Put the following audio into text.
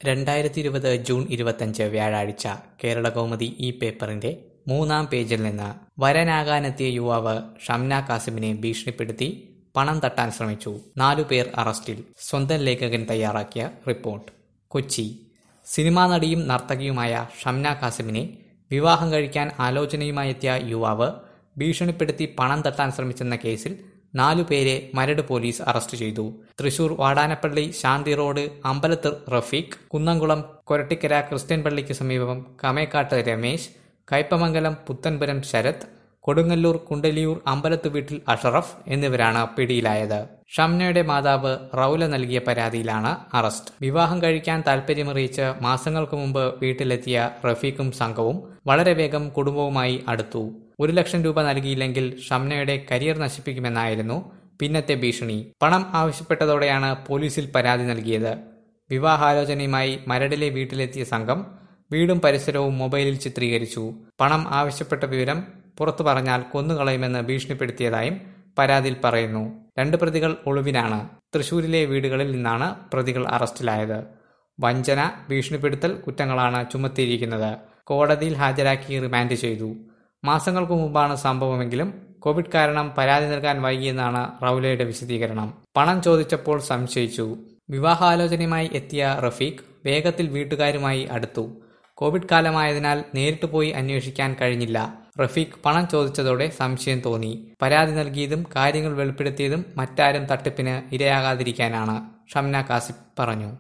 2020 June 25 വ്യാഴാഴ്ച കേരളകൗമുദി ഈ പേപ്പറിന്റെ 3-ാം പേജിൽ നിന്ന് വരനാകാനെത്തിയ യുവാവ് ഷംന കാസിമിനെ ഭീഷണിപ്പെടുത്തി പണം തട്ടാൻ ശ്രമിച്ചു. 4 പേർ അറസ്റ്റിൽ. സ്വന്തം ലേഖകൻ തയ്യാറാക്കിയ റിപ്പോർട്ട്. കൊച്ചി. സിനിമാ നടിയും നർത്തകിയുമായ ഷംന കാസിമിനെ വിവാഹം കഴിക്കാൻ ആലോചനയുമായെത്തിയ യുവാവ് ഭീഷണിപ്പെടുത്തി പണം തട്ടാൻ ശ്രമിച്ചെന്ന കേസിൽ 4 പേരെ മരട് പോലീസ് അറസ്റ്റ് ചെയ്തു. തൃശൂർ വാടാനപ്പള്ളി ശാന്തി റോഡ് അമ്പലത്ത് റഫീഖ്, കുന്നംകുളം കൊരട്ടിക്കര ക്രിസ്ത്യൻ പള്ളിക്ക് സമീപം കമേക്കാട്ട് രമേശ്, കയ്പമംഗലം പുത്തൻപുരം ശരത്, കൊടുങ്ങല്ലൂർ കുണ്ടലിയൂർ അമ്പലത്ത് വീട്ടിൽ അഷറഫ് എന്നിവരാണ് പിടിയിലായത്. ഷംനയുടെ മാതാവ് റൌല നൽകിയ പരാതിയിലാണ് അറസ്റ്റ്. വിവാഹം കഴിക്കാൻ താൽപര്യമറിയിച്ച് മാസങ്ങൾക്ക് മുമ്പ് വീട്ടിലെത്തിയ റഫീഖും സംഘവും വളരെ വേഗം കുടുംബവുമായി അടുത്തു. 1 ലക്ഷം രൂപ നൽകിയില്ലെങ്കിൽ ഷംനയുടെ കരിയർ നശിപ്പിക്കുമെന്നായിരുന്നു പിന്നത്തെ ഭീഷണി. പണം ആവശ്യപ്പെട്ടതോടെയാണ് പോലീസിൽ പരാതി നൽകിയത്. വിവാഹാലോചനയുമായി മരടിലെ വീട്ടിലെത്തിയ സംഘം വീടും പരിസരവും മൊബൈലിൽ ചിത്രീകരിച്ചു. പണം ആവശ്യപ്പെട്ട വിവരം പുറത്തു പറഞ്ഞാൽ കൊന്നുകളയുമെന്ന് ഭീഷണിപ്പെടുത്തിയതായും പരാതിയിൽ പറയുന്നു. 2 പ്രതികൾ ഒളിവിലാണ്. തൃശൂരിലെ വീടുകളിൽ നിന്നാണ് പ്രതികൾ അറസ്റ്റിലായത്. വഞ്ചന, ഭീഷണിപ്പെടുത്തൽ കുറ്റങ്ങളാണ് ചുമത്തിയിരിക്കുന്നത്. കോടതിയിൽ ഹാജരാക്കി റിമാൻഡ് ചെയ്തു. മാസങ്ങൾക്ക് മുമ്പാണ് സംഭവമെങ്കിലും കോവിഡ് കാരണം പരാതി നൽകാൻ വൈകിയെന്നാണ് റൌലയുടെ വിശദീകരണം. പണം ചോദിച്ചപ്പോൾ സംശയിച്ചു. വിവാഹാലോചനയുമായി എത്തിയ റഫീഖ് വേഗത്തിൽ വീട്ടുകാരുമായി അടുത്തു. കോവിഡ് കാലമായതിനാൽ നേരിട്ട് പോയി അന്വേഷിക്കാൻ കഴിഞ്ഞില്ല. റഫീഖ് പണം ചോദിച്ചതോടെ സംശയം തോന്നി. പരാതി നൽകിയതും കാര്യങ്ങൾ വെളിപ്പെടുത്തിയതും മറ്റാരും തട്ടിപ്പിന് ഇരയാകാതിരിക്കാനാണ്, ഷംന കാസിം പറഞ്ഞു.